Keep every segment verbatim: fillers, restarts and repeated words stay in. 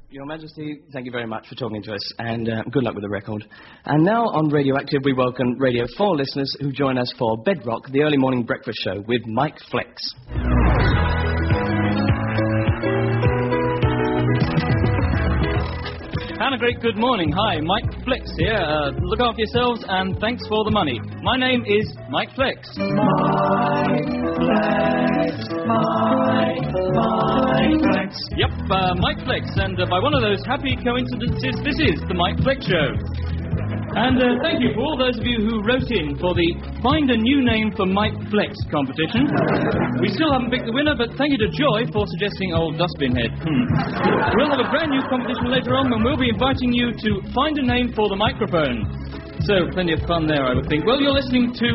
Your Majesty, thank you very much for talking to us, and uh, good luck with the record. And now on Radioactive, we welcome Radio four listeners who join us for Bedrock, the early morning breakfast show with Mike Flex. And a great good morning. Hi, Mike Flex here. Uh, look after yourselves, and thanks for the money. My name is Mike Flex. Mike Flex, Mike, Mike Flex. Yep, uh, Mike Flex, and uh, by one of those happy coincidences, this is the Mike Flex Show. And uh, thank you for all those of you who wrote in for the Find a New Name for Mike Flex competition. We still haven't picked the winner, but thank you to Joy for suggesting Old Dustbin Head. Hmm. We'll have a brand new competition later on, and we'll be inviting you to find a name for the microphone. So, plenty of fun there, I would think. Well, you're listening to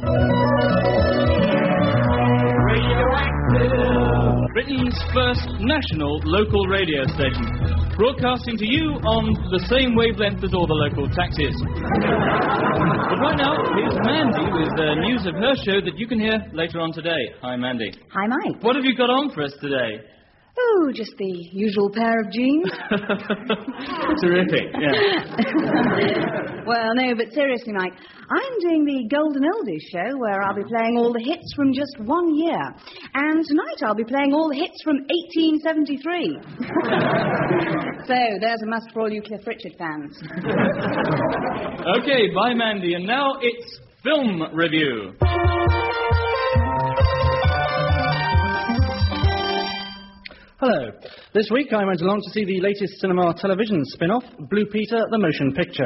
Radioactive, Britain's first national local radio station, broadcasting to you on the same wavelength as all the local taxis. But right now, here's Mandy with uh, news of her show that you can hear later on today. Hi, Mandy. Hi, Mike. What have you got on for us today? Oh, just the usual pair of jeans. Terrific, yeah. Well, no, but seriously, Mike, I'm doing the Golden Oldies show where I'll be playing all the hits from just one year. And tonight I'll be playing all the hits from eighteen seventy-three. So, there's a must for all you Cliff Richard fans. Okay, bye, Mandy. And now it's Film Review. Hello. This week I went along to see the latest cinema television spin-off, Blue Peter, the motion picture.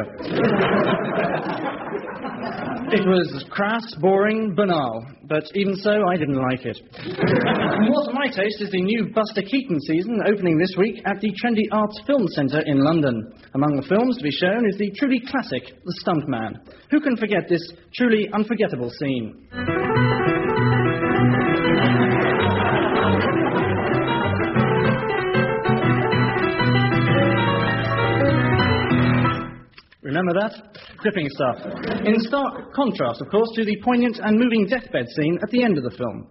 It was crass, boring, banal, but even so, I didn't like it. What to my taste is the new Buster Keaton season opening this week at the Trendy Arts Film Centre in London. Among the films to be shown is the truly classic, The Stuntman. Who can forget this truly unforgettable scene? Remember that? Gripping stuff. In stark contrast, of course, to the poignant and moving deathbed scene at the end of the film.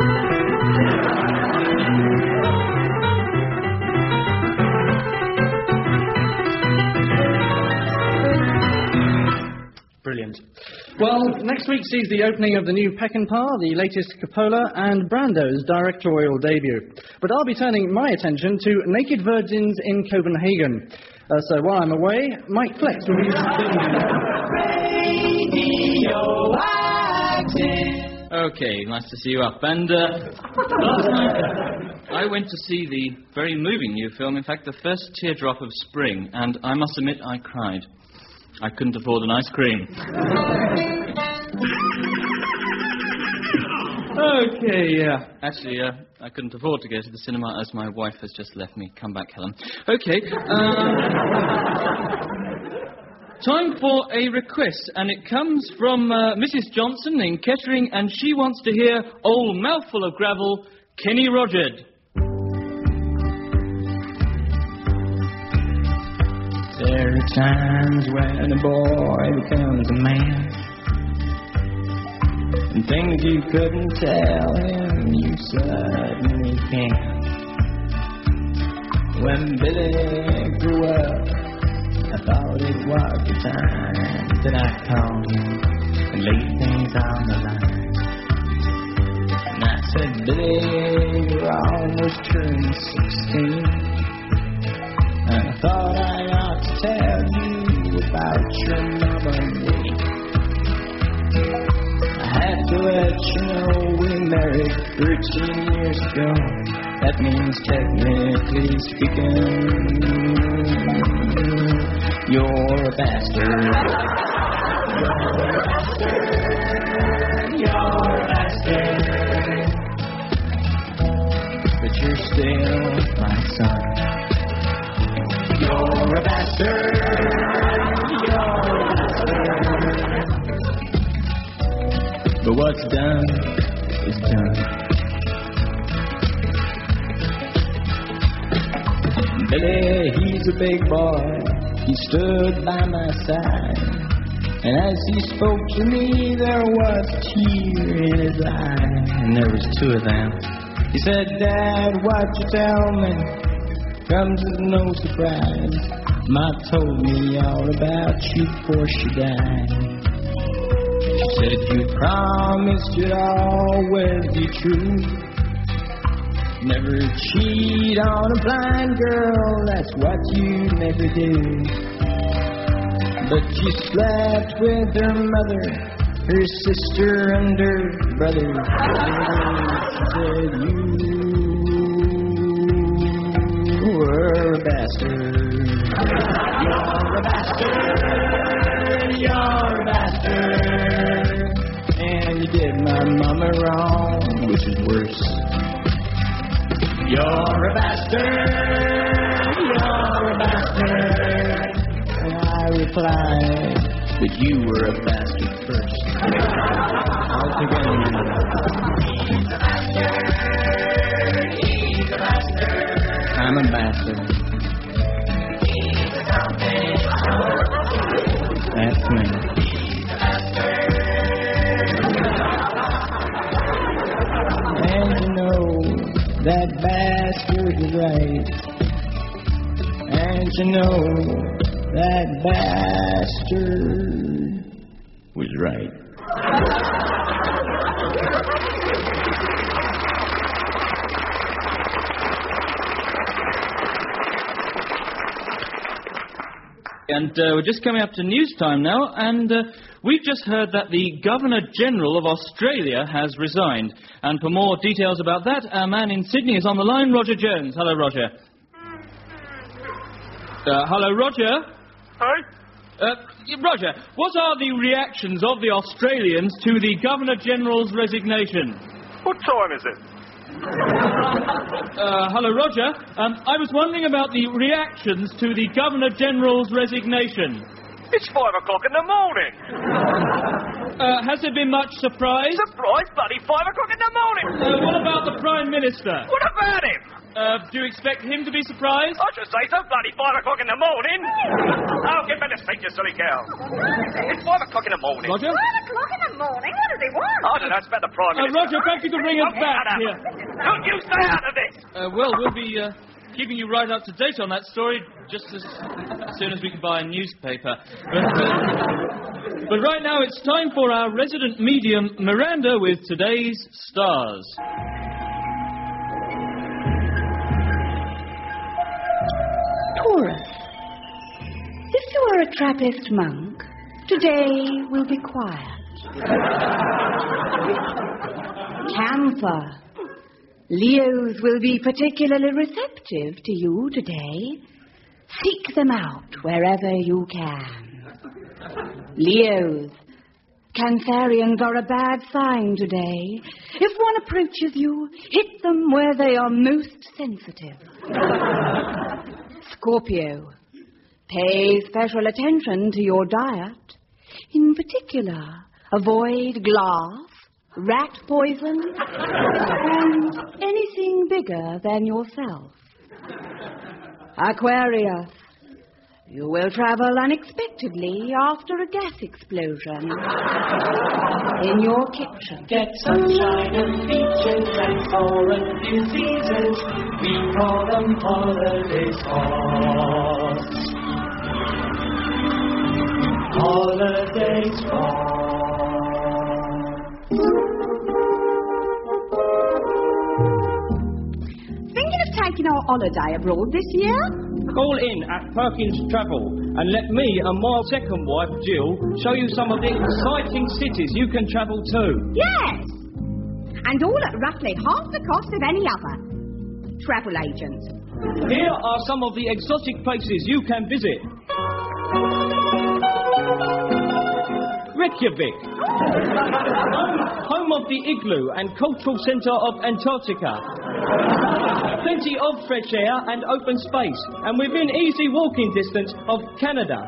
Brilliant. Well, next week sees the opening of the new Peckinpah, the latest Coppola, and Brando's directorial debut. But I'll be turning my attention to Naked Virgins in Copenhagen. Uh, so while I'm away, Mike Flex will be... Radioactive. Okay, nice to see you up. And uh, last night I went to see the very moving new film, in fact, the first teardrop of spring, and I must admit I cried. I couldn't afford an ice cream. Okay, yeah. Actually, uh, I couldn't afford to go to the cinema as my wife has just left me. Come back, Helen. Okay. Uh, time for a request, and it comes from uh, Missus Johnson in Kettering, and she wants to hear Old Mouthful of Gravel, Kenny Rogers. There are times when a boy becomes a man, and things you couldn't tell him, you suddenly can. When Billy grew up, I thought it was the time that I'd call him and lay things on the line. And I said, Billy, you're almost turning sixteen, and I thought I ought to tell you about your mama and me. I have to let you know we married thirteen years ago. That means technically speaking, you're a bastard. You're a bastard. But you're still my son. You're a bastard. You're a bastard. But what's done is done. Billy, he's a big boy. He stood by my side, and as he spoke to me, there was a tear in his eye. And there was two of them. He said, Dad, what'd you tell me comes as no surprise. Ma told me all about you before she died. She said you promised you'd always be true. Never cheat on a blind girl, that's what you never do. But you slept with her mother, her sister and her brother. She said you were a bastard. You're a bastard. You're a bastard. And you did my mama wrong, which is worse. You're a bastard. You're a bastard. And I replied that you were a bastard first. All together. He's a bastard. He's a bastard. I'm a bastard. He's a something. That's me. He's a bastard. And you know that bastard is right. And you know that bastard was right. And uh, we're just coming up to news time now, and uh, we've just heard that the Governor-General of Australia has resigned. And for more details about that, our man in Sydney is on the line, Roger Jones. Hello, Roger. Uh, hello, Roger. Hi. Uh, Roger, what are the reactions of the Australians to the Governor-General's resignation? What time is it? Uh, hello, Roger. Um, I was wondering about the reactions to the Governor-General's resignation. It's five o'clock in the morning. Uh, has there been much surprise? Surprise, bloody five o'clock in the morning. Uh, what about the Prime Minister? What about him? Uh, do you expect him to be surprised? I should say so, bloody five o'clock in the morning. Oh, get back to sleep, you silly girl. It's five o'clock in the morning. Roger? Five o'clock in the morning? What does he want? I don't know, it's about the Prime Uh, Minister. Roger, perhaps you could ring us Don't back shut up. here. Don't you stay out of this. Uh, well, we'll be uh, keeping you right up to date on that story just as, as soon as we can buy a newspaper. But, uh, but right now it's time for our resident medium, Miranda, with today's stars. Taurus, if you are a Trappist monk, today will be quiet. Cancer, Leos will be particularly receptive to you today. Seek them out wherever you can. Leos, Cancerians are a bad sign today. If one approaches you, hit them where they are most sensitive. Scorpio, pay special attention to your diet. In particular, avoid glass, rat poison, and anything bigger than yourself. Aquarius, you will travel unexpectedly after a gas explosion in your kitchen. Get sunshine and beaches and foreign diseases. We call them holidays off. Holidays off. Thinking of taking our holiday abroad this year? Call in at Perkins Travel and let me and my second wife, Jill, show you some of the exciting cities you can travel to. Yes! And all at roughly half the cost of any other travel agent. Here are some of the exotic places you can visit. Reykjavik, home, home of the Igloo and Cultural Centre of Antarctica. Plenty of fresh air and open space, and within easy walking distance of Canada.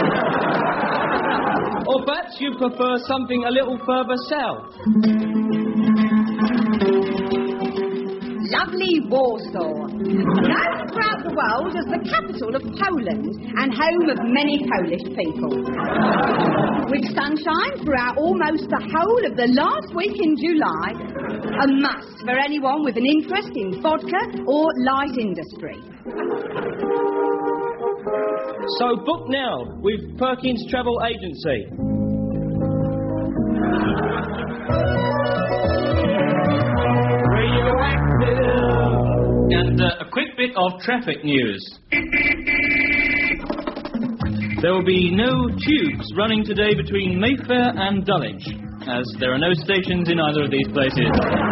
Or perhaps you prefer something a little further south. Lovely Warsaw, Known throughout the world as the capital of Poland and home of many Polish people. With sunshine throughout almost the whole of the last week in July. A must for anyone with an interest in vodka or light industry. So book now with Perkins Travel Agency. And uh, a quick bit of traffic news. There will be no tubes running today between Mayfair and Dulwich, as there are no stations in either of these places.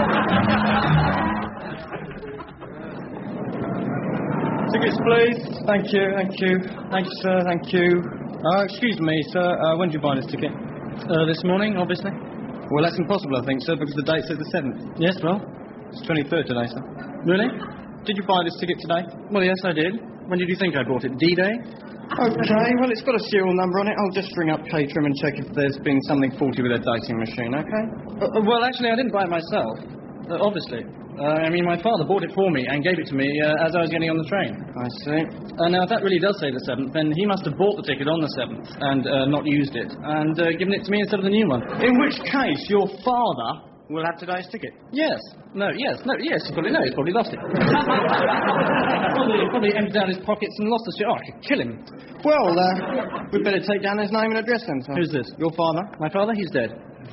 Tickets, please. Thank you, thank you. Thank you, sir, thank you. Uh, excuse me, sir, uh, when did you buy this ticket? Uh, this morning, obviously. Well, that's impossible, I think, sir, because the date says the seventh. Yes, well? It's twenty-third today, sir. Really? Did you buy this ticket today? Well, yes, I did. When did you think I bought it? D-Day? Okay, well, it's got a serial number on it. I'll just ring up Caterham and check if there's been something faulty with their dating machine, okay? Uh, well, actually, I didn't buy it myself. Uh, obviously. Uh, I mean, my father bought it for me and gave it to me uh, as I was getting on the train. I see. Uh, now, if that really does say the seventh, then he must have bought the ticket on the seventh and uh, not used it, and uh, given it to me instead of the new one. In which case, your father will have today's ticket. Yes. No, yes. No, yes. You probably know. He's probably lost it. probably, probably emptied out his pockets and lost the shit. Oh, I could kill him. Well, uh, we'd better take down his name and address then, sir. Who's this? Your father. My father? He's dead.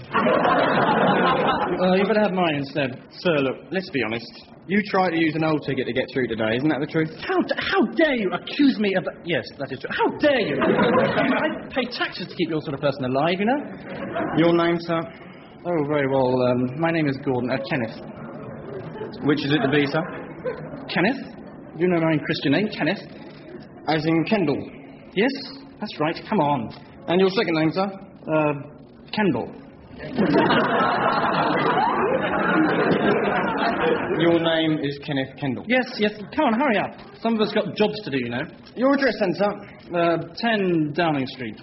uh, you better have mine instead. Sir, look, let's be honest. You tried to use an old ticket to get through today, isn't that the truth? How, d- how dare you accuse me of... Yes, that is true. How dare you? I pay taxes to keep your sort of person alive, you know? Your name, sir? Oh, very well. Um, my name is Gordon. Uh, Kenneth. Which is it to be, sir? Kenneth? You know my Christian name, Kenneth. As in Kendall? Yes, that's right. Come on. And your second name, sir? Uh, Kendall. Your name is Kenneth Kendall? Yes, yes. Come on, hurry up. Some of us got jobs to do, you know. Your address then, sir? Uh, ten Downing Street.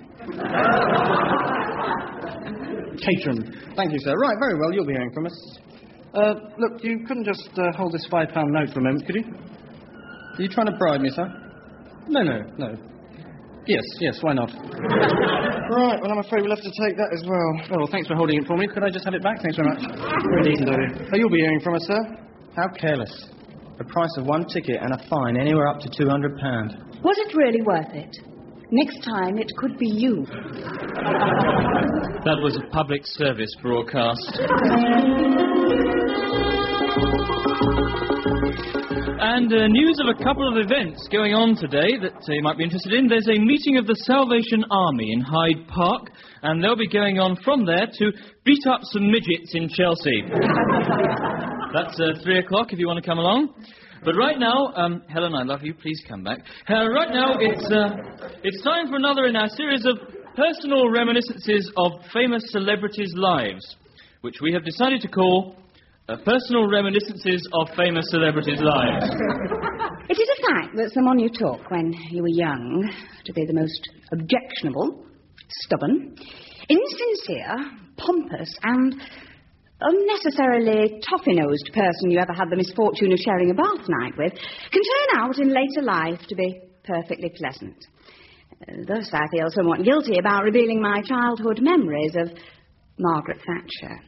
Caterham. Thank you, sir. Right, very well. You'll be hearing from us. Uh, look, you couldn't just uh, hold this five pound note for a moment, could you? Are you trying to bribe me, sir? No, no, no. Yes, yes, why not? Right, well, I'm afraid we'll have to take that as well. Oh, well, thanks for holding it for me. Could I just have it back? Thanks very much. Very decent of you. Oh, you'll be hearing from us, sir. How careless. The price of one ticket and a fine anywhere up to two hundred pounds. Was it really worth it? Next time, it could be you. That was a public service broadcast. And uh, news of a couple of events going on today that uh, you might be interested in. There's a meeting of the Salvation Army in Hyde Park, and they'll be going on from there to beat up some midgets in Chelsea. That's uh, three o'clock if you want to come along. But right now, um, Helen, I love you. Please come back. Uh, right now, it's uh, it's time for another in our series of personal reminiscences of famous celebrities' lives, which we have decided to call uh, Personal Reminiscences of Famous Celebrities' Lives. It is a fact that someone you took when you were young to be the most objectionable, stubborn, insincere, pompous, and unnecessarily toffee-nosed person you ever had the misfortune of sharing a bath night with can turn out in later life to be perfectly pleasant. Uh, thus, I feel somewhat guilty about revealing my childhood memories of Margaret Thatcher.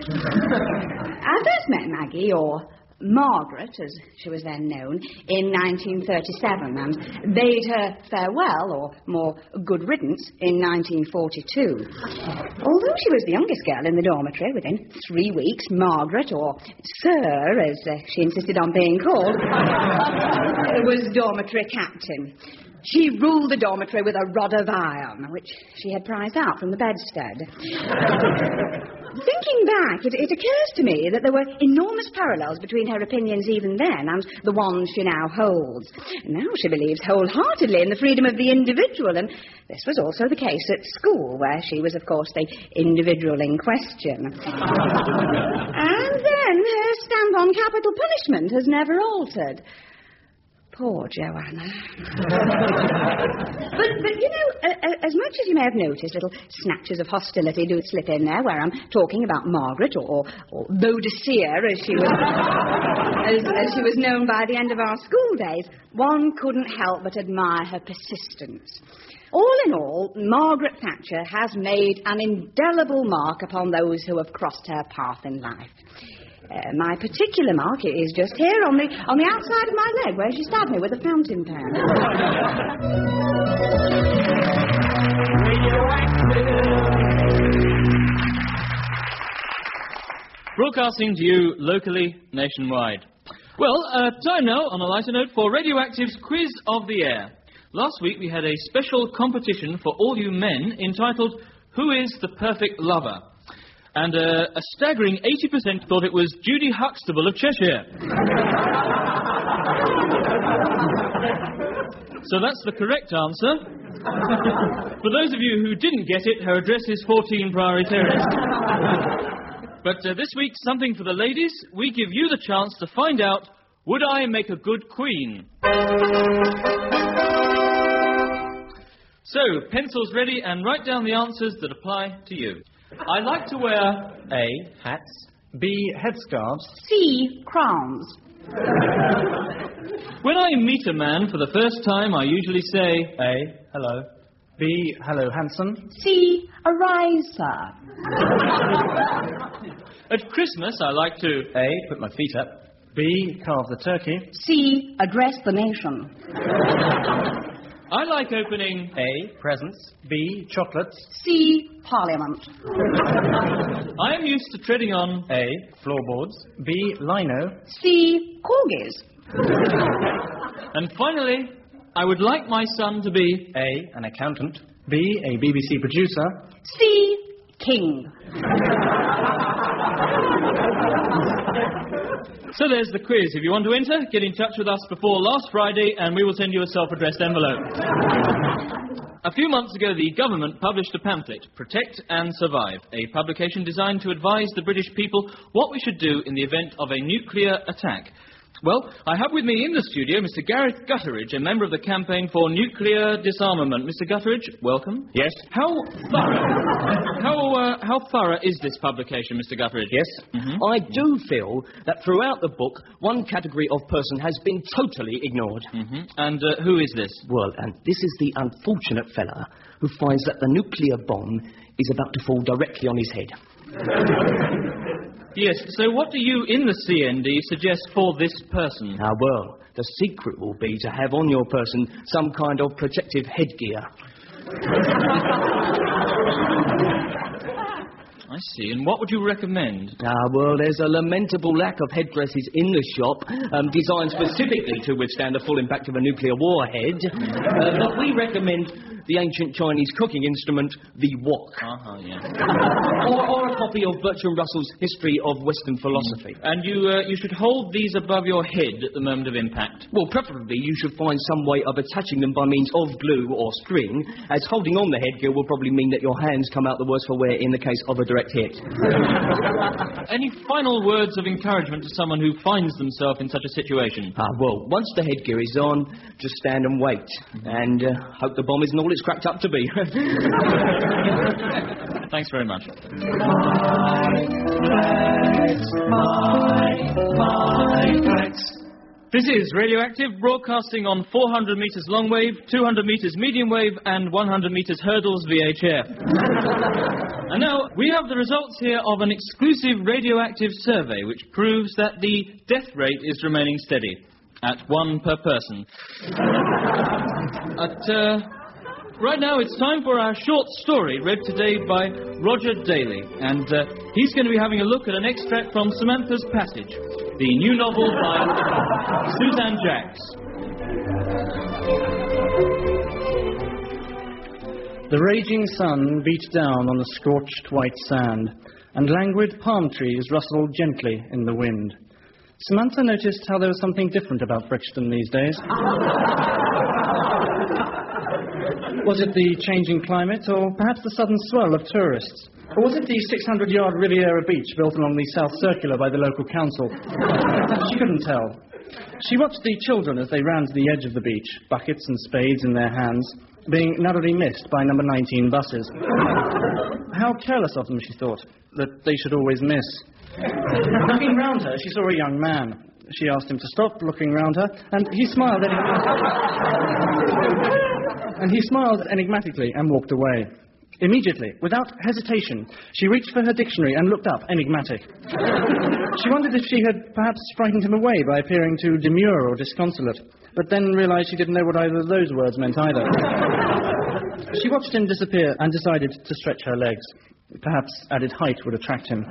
I first met Maggie, or Margaret, as she was then known, in nineteen thirty-seven, and bade her farewell, or more good riddance, in nineteen forty-two. Although she was the youngest girl in the dormitory, within three weeks, Margaret, or Sir, as uh, she insisted on being called, was dormitory captain. She ruled the dormitory with a rod of iron, which she had prized out from the bedstead. Thinking back, it, it occurs to me that there were enormous parallels between her opinions even then and the ones she now holds. Now she believes wholeheartedly in the freedom of the individual, and this was also the case at school, where she was, of course, the individual in question. And then her stamp on capital punishment has never altered. Poor Joanna. but, but, you know, uh, uh, as much as you may have noticed, little snatches of hostility do slip in there where I'm talking about Margaret, or, or Boadicea, as she was as, as she was known by the end of our school days, one couldn't help but admire her persistence. All in all, Margaret Thatcher has made an indelible mark upon those who have crossed her path in life. Uh, my particular mark is just here on the on the outside of my leg, where she stabbed me with a fountain pen. Broadcasting to you locally, nationwide. Well, uh, time now, on a lighter note, for Radioactive's Quiz of the Air. Last week we had a special competition for all you men entitled Who is the Perfect Lover? And uh, a staggering eighty percent thought it was Judy Huxtable of Cheshire. So that's the correct answer. For those of you who didn't get it, her address is fourteen Priory Terrace. But uh, this week, something for the ladies. We give you the chance to find out, would I make a good queen? So, pencils ready, and write down the answers that apply to you. I like to wear A. Hats. B. Headscarves. C. Crowns. When I meet a man for the first time, I usually say A. Hello. B. Hello, handsome. C. Arise, sir. At Christmas, I like to A. Put my feet up. B. Carve the turkey. C. Address the nation. I like opening A. Presents. B. Chocolates. C. Parliament. I am used to treading on A. Floorboards. B. Lino. C. Corgis. And finally, I would like my son to be A. An accountant. B. A B B C producer. C. King. So there's the quiz. If you want to enter, get in touch with us before last Friday and we will send you a self-addressed envelope. A few months ago, the government published a pamphlet, Protect and Survive, a publication designed to advise the British people what we should do in the event of a nuclear attack. Well, I have with me in the studio Mister Gareth Gutteridge, a member of the Campaign for Nuclear Disarmament. Mister Gutteridge, welcome. Yes? How thorough, how, uh, how thorough is this publication, Mister Gutteridge? Yes. Mm-hmm. I do feel that throughout the book, one category of person has been totally ignored. Mm-hmm. And uh, who is this? Well, and this is the unfortunate fella who finds that the nuclear bomb is about to fall directly on his head. Yes, so what do you in the C N D suggest for this person? Ah, well, the secret will be to have on your person some kind of protective headgear. I see, and what would you recommend? Ah, well, there's a lamentable lack of headdresses in the shop, um, designed specifically to withstand the full impact of a nuclear warhead. Uh, but we recommend the ancient Chinese cooking instrument, the wok. Uh-huh, yeah. or, or a copy of Bertrand Russell's History of Western Philosophy. And you uh, you should hold these above your head at the moment of impact. Well, preferably you should find some way of attaching them by means of glue or string, as holding on the headgear will probably mean that your hands come out the worse for wear in the case of a direct hit. Any final words of encouragement to someone who finds themselves in such a situation? Ah, well, once the headgear is on, just stand and wait, and uh, hope the bomb isn't all it's cracked up to be. Thanks very much. This is Radioactive, broadcasting on four hundred metres long wave, two hundred metres medium wave, and one hundred metres hurdles V H F. And now, we have the results here of an exclusive radioactive survey which proves that the death rate is remaining steady, at one per person. At, uh... Right now, it's time for our short story, read today by Roger Daly. And uh, he's going to be having a look at an extract from Samantha's Passage, the new novel by Suzanne Jacks. The raging sun beat down on the scorched white sand, and languid palm trees rustled gently in the wind. Samantha noticed how there was something different about Brixton these days. Was it the changing climate, or perhaps the sudden swell of tourists? Or was it the six hundred yard Riviera beach built along the South Circular by the local council? She couldn't tell. She watched the children as they ran to the edge of the beach, buckets and spades in their hands, being narrowly missed by number nineteen buses. How careless of them, she thought, that they should always miss. Looking round her, she saw a young man. She asked him to stop looking round her, and he smiled and he smiled enigmatically and walked away. Immediately, without hesitation, she reached for her dictionary and looked up enigmatic. She wondered if she had perhaps frightened him away by appearing too demure or disconsolate, but then realized she didn't know what either of those words meant either. She watched him disappear and decided to stretch her legs. Perhaps added height would attract him.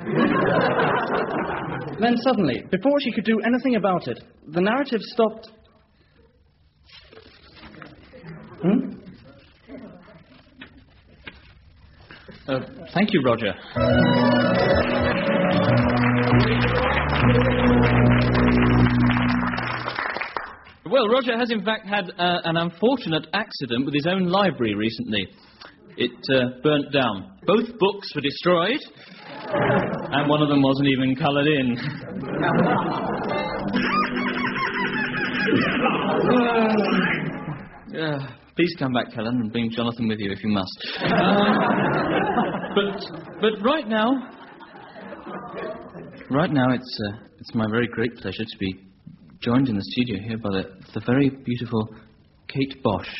Then suddenly, before she could do anything about it, the narrative stopped. Hmm? Uh, thank you, Roger. Well, Roger has in fact had uh, an unfortunate accident with his own library recently. It uh, burnt down. Both books were destroyed, and one of them wasn't even coloured in. uh, please come back, Helen, and bring Jonathan with you if you must. Um, but, but right now, right now, it's uh, it's my very great pleasure to be joined in the studio here by the, the very beautiful Kate Bosch.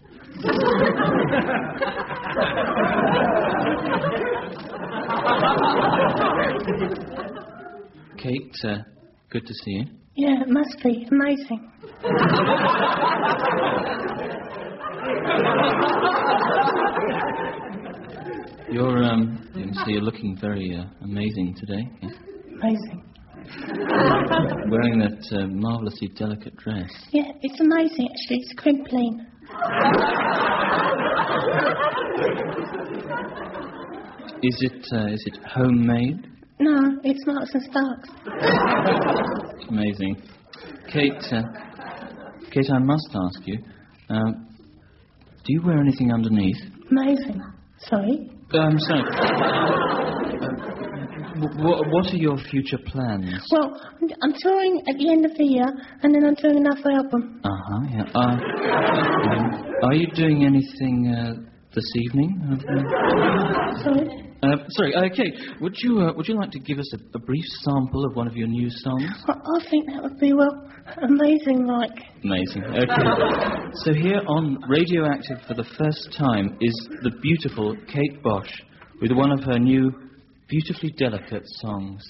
Kate, uh, good to see you. Yeah, it must be amazing. You're, um, you can see you're looking very uh, amazing today. Yes? Amazing. Wearing that uh, marvellously delicate dress. Yeah, it's amazing actually. It's crimpling. Is it uh, is it homemade? No, it's Marks and Starks. Amazing. Kate, uh, Kate, I must ask you, um, do you wear anything underneath? Amazing. Sorry? Um, sorry. uh, w- what are your future plans? Well, I'm touring at the end of the year, and then I'm doing another album. Uh-huh, yeah. Uh, um, are you doing anything uh, this evening? Sorry? Uh, sorry, uh, Kate, would you uh, would you like to give us a, a brief sample of one of your new songs? Well, I think that would be, well, amazing, like. Amazing. Okay. So here on Radioactive for the first time is the beautiful Kate Bosch with one of her new, beautifully delicate songs.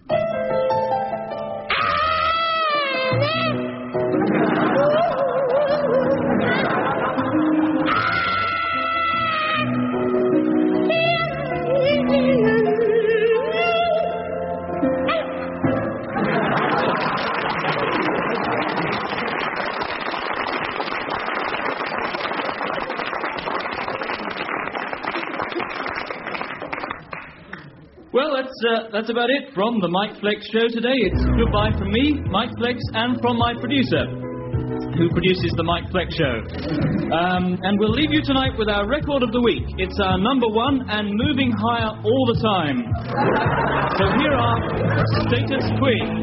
Well, that's uh, that's about it from the Mike Flex Show today. It's goodbye from me, Mike Flex, and from my producer, who produces the Mike Flex Show. Um, and we'll leave you tonight with our record of the week. It's our number one and moving higher all the time. So here are Status Queen.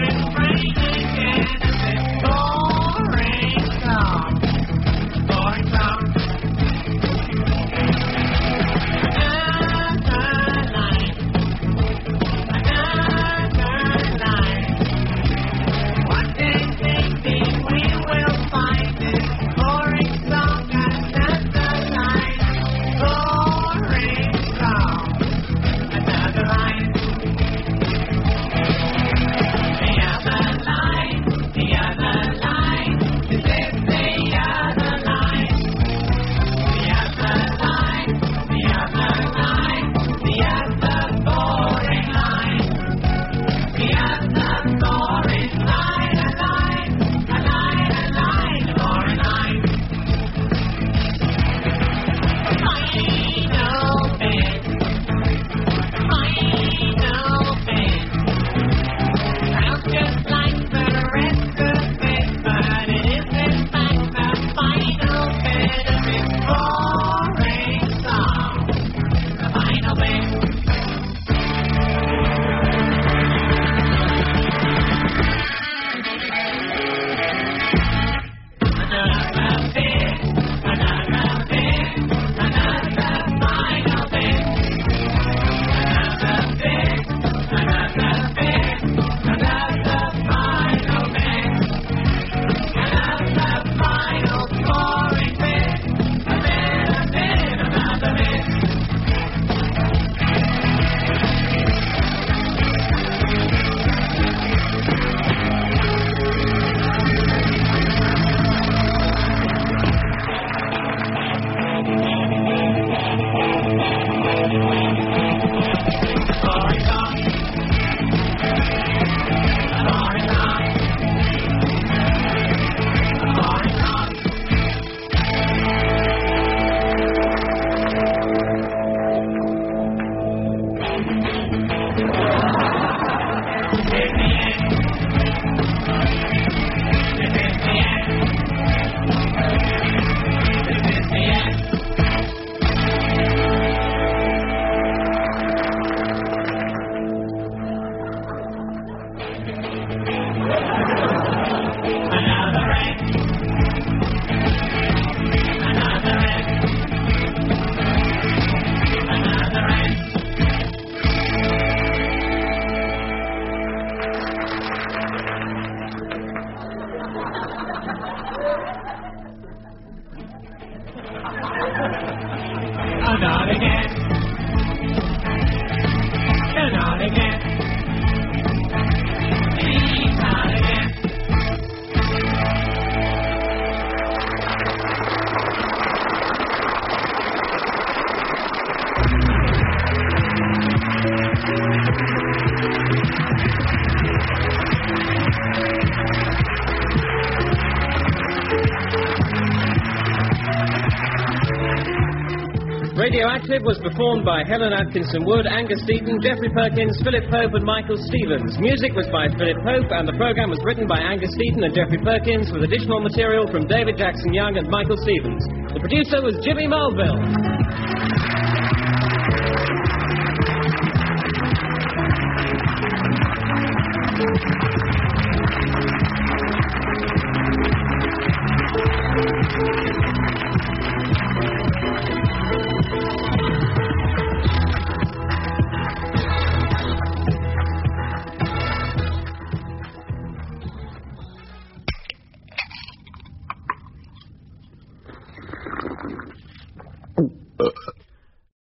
Boring not again. No, not again. Please, not again. Radioactive was performed by Helen Atkinson Wood, Angus Deaton, Geoffrey Perkins, Philip Pope and Michael Stevens. Music was by Philip Pope and the programme was written by Angus Deaton and Geoffrey Perkins with additional material from David Jackson Young and Michael Stevens. The producer was Jimmy Mulville.